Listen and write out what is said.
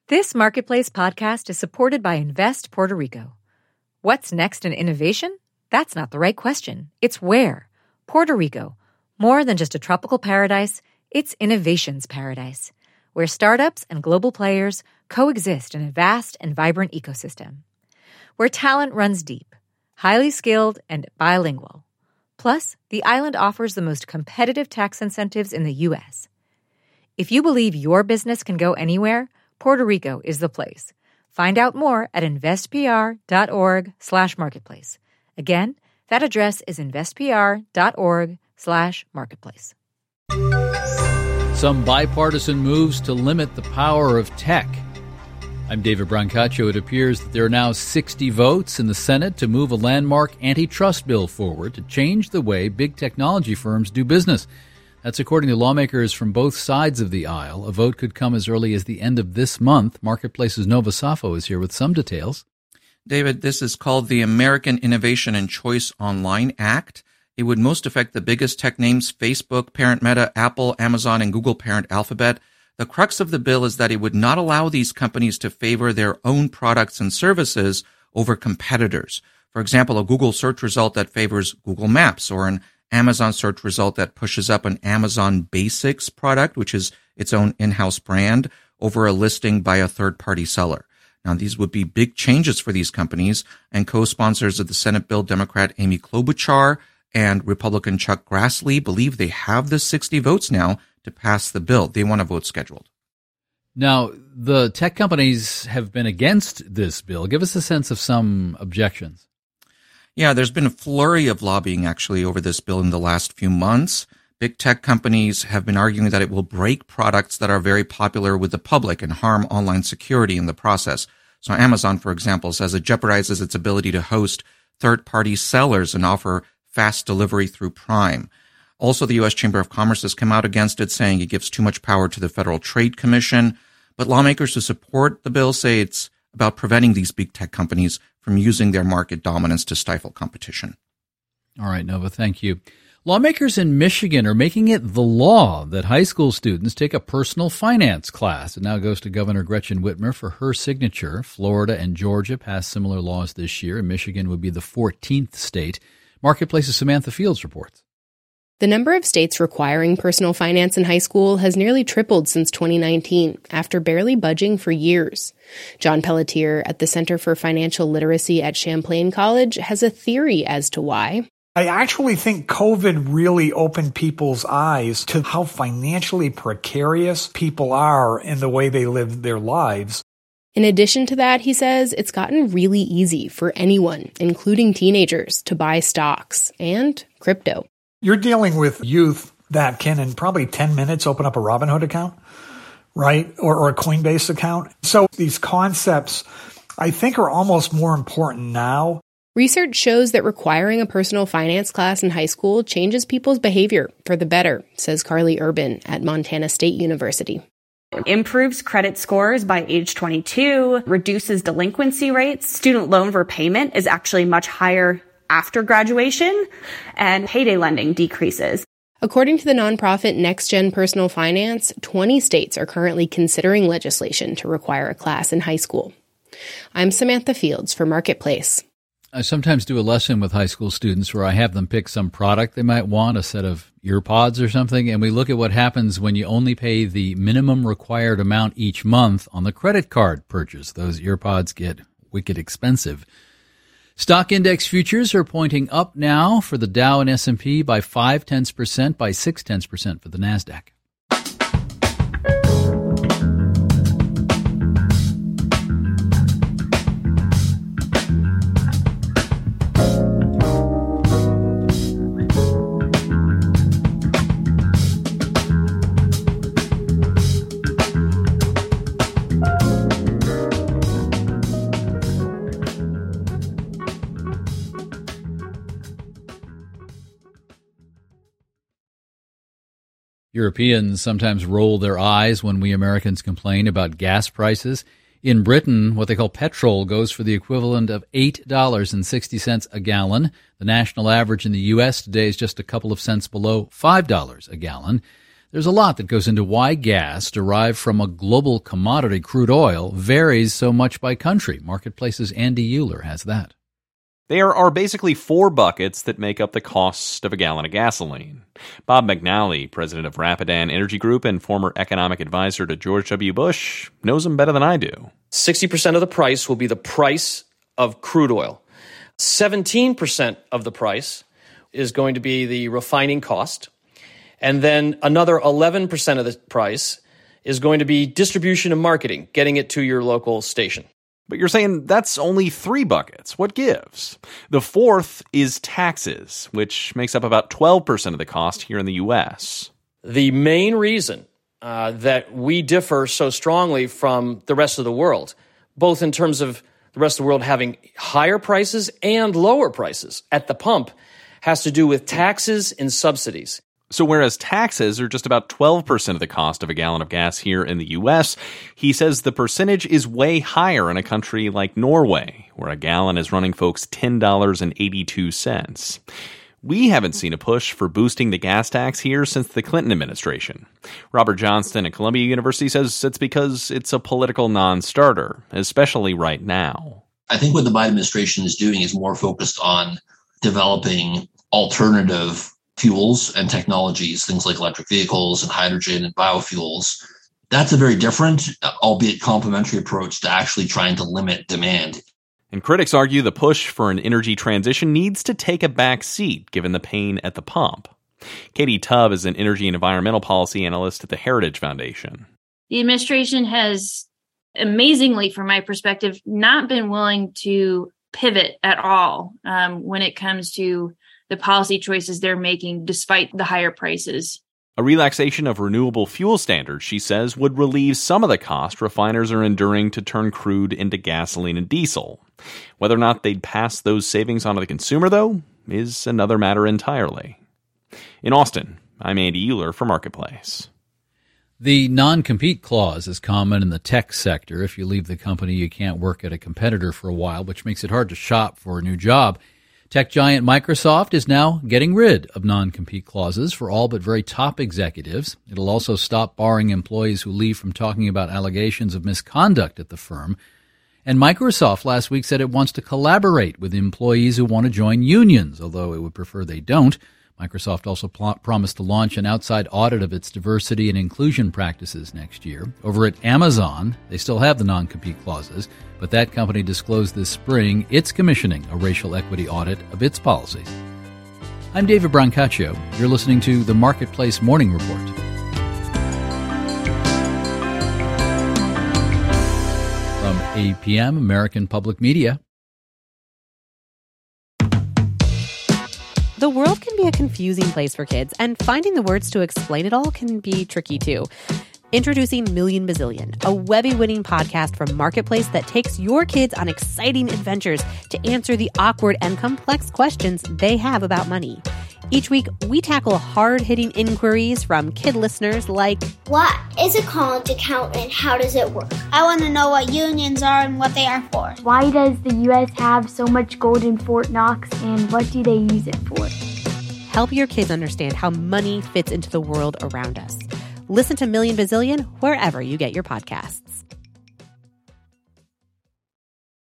This Marketplace podcast is supported by Invest Puerto Rico. What's next in innovation? That's not the right question. It's where. Puerto Rico. More than just a tropical paradise, it's innovation's paradise, where startups and global players coexist in a vast and vibrant ecosystem. Where talent runs deep, highly skilled, and bilingual. Plus, the island offers the most competitive tax incentives in the U.S. If you believe your business can go anywhere, Puerto Rico is the place. Find out more at investpr.org/marketplace. Again, that address is investpr.org/marketplace. Some bipartisan moves to limit the power of tech. I'm David Brancaccio. It appears that there are now 60 votes in the Senate to move a landmark antitrust bill forward to change the way big technology firms do business. That's according to lawmakers from both sides of the aisle. A vote could come as early as the end of this month. Marketplace's Nova Safo is here with some details. David, this is called the American Innovation and Choice Online Act. It would most affect the biggest tech names: Facebook, parent Meta, Apple, Amazon, and Google, parent Alphabet. The crux of the bill is that it would not allow these companies to favor their own products and services over competitors. For example, a Google search result that favors Google Maps, or an Amazon search result that pushes up an Amazon Basics product, which is its own in-house brand, over a listing by a third-party seller. Now, these would be big changes for these companies, and co-sponsors of the Senate bill, Democrat Amy Klobuchar and Republican Chuck Grassley, believe they have the 60 votes now to pass the bill. They want a vote scheduled. Now, the tech companies have been against this bill. Give us a sense of some objections. Yeah, there's been a flurry of lobbying actually over this bill in the last few months. Big tech companies have been arguing that it will break products that are very popular with the public and harm online security in the process. So Amazon, for example, says it jeopardizes its ability to host third-party sellers and offer fast delivery through Prime. Also, the U.S. Chamber of Commerce has come out against it, saying it gives too much power to the Federal Trade Commission. But lawmakers who support the bill say it's about preventing these big tech companies from using their market dominance to stifle competition. All right, Nova, thank you. Lawmakers in Michigan are making it the law that high school students take a personal finance class. It now goes to Governor Gretchen Whitmer for her signature. Florida and Georgia passed similar laws this year, and Michigan would be the 14th state. Marketplace's Samantha Fields reports. The number of states requiring personal finance in high school has nearly tripled since 2019, after barely budging for years. John Pelletier at the Center for Financial Literacy at Champlain College has a theory as to why. I actually think COVID really opened people's eyes to how financially precarious people are in the way they live their lives. In addition to that, he says, it's gotten really easy for anyone, including teenagers, to buy stocks and crypto. You're dealing with youth that can, in probably 10 minutes, open up a Robinhood account, right? Or a Coinbase account. So these concepts, I think, are almost more important now. Research shows that requiring a personal finance class in high school changes people's behavior for the better, says Carly Urban at Montana State University. Improves credit scores by age 22, reduces delinquency rates. Student loan repayment is actually much higher after graduation, and payday lending decreases. According to the nonprofit Next Gen Personal Finance, 20 states are currently considering legislation to require a class in high school. I'm Samantha Fields for Marketplace. I sometimes do a lesson with high school students where I have them pick some product they might want, a set of earpods or something, and we look at what happens when you only pay the minimum required amount each month on the credit card purchase. Those earpods get wicked expensive. Stock index futures are pointing up now for the Dow and S&P by 0.5%, by 0.6% for the NASDAQ. Europeans sometimes roll their eyes when we Americans complain about gas prices. In Britain, what they call petrol goes for the equivalent of $8.60 a gallon. The national average in the U.S. today is just a couple of cents below $5 a gallon. There's a lot that goes into why gas derived from a global commodity, crude oil, varies so much by country. Marketplace's Andy Euler has that. There are basically 4 buckets that make up the cost of a gallon of gasoline. Bob McNally, president of Rapidan Energy Group and former economic advisor to George W. Bush, knows them better than I do. 60% of the price will be the price of crude oil. 17% of the price is going to be the refining cost. And then another 11% of the price is going to be distribution and marketing, getting it to your local station. But you're saying that's only 3 buckets. What gives? The 4th is taxes, which makes up about 12% of the cost here in the U.S. The main reason that we differ so strongly from the rest of the world, both in terms of the rest of the world having higher prices and lower prices at the pump, has to do with taxes and subsidies. So whereas taxes are just about 12% of the cost of a gallon of gas here in the U.S., he says the percentage is way higher in a country like Norway, where a gallon is running folks $10.82. We haven't seen a push for boosting the gas tax here since the Clinton administration. Robert Johnston at Columbia University says it's because it's a political non-starter, especially right now. I think what the Biden administration is doing is more focused on developing alternative fuels and technologies, things like electric vehicles and hydrogen and biofuels. That's a very different, albeit complementary approach to actually trying to limit demand. And critics argue the push for an energy transition needs to take a back seat given the pain at the pump. Katie Tubb is an energy and environmental policy analyst at the Heritage Foundation. The administration has, amazingly from my perspective, not been willing to pivot at all when it comes to the policy choices they're making despite the higher prices. A relaxation of renewable fuel standards, she says, would relieve some of the cost refiners are enduring to turn crude into gasoline and diesel. Whether or not they'd pass those savings on to the consumer, though, is another matter entirely. In Austin, I'm Andy Euler for Marketplace. The non-compete clause is common in the tech sector. If you leave the company, you can't work at a competitor for a while, which makes it hard to shop for a new job. Tech giant Microsoft is now getting rid of non-compete clauses for all but very top executives. It'll also stop barring employees who leave from talking about allegations of misconduct at the firm. And Microsoft last week said it wants to collaborate with employees who want to join unions, although it would prefer they don't. Microsoft also promised to launch an outside audit of its diversity and inclusion practices next year. Over at Amazon, they still have the non-compete clauses, but that company disclosed this spring it's commissioning a racial equity audit of its policies. I'm David Brancaccio. You're listening to the Marketplace Morning Report. From APM, American Public Media. The world can be a confusing place for kids, and finding the words to explain it all can be tricky too. Introducing Million Bazillion, a Webby-winning podcast from Marketplace that takes your kids on exciting adventures to answer the awkward and complex questions they have about money. Each week, we tackle hard-hitting inquiries from kid listeners like, what is a college account and how does it work? I want to know what unions are and what they are for. Why does the U.S. have so much gold in Fort Knox and what do they use it for? Help your kids understand how money fits into the world around us. Listen to Million Bazillion wherever you get your podcasts.